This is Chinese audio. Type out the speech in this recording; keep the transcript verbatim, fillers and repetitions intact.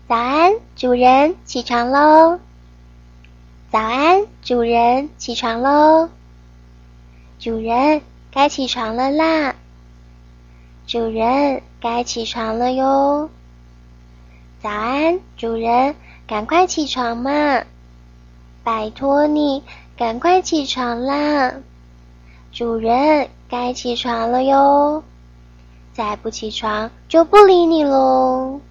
早安，主人，起床喽！早安，主人，起床喽！主人，该起床了啦！主人，该起床了哟！早安，主人，赶快起床嘛！拜托你，赶快起床啦！主人，该起床了哟！再不起床就不理你喽！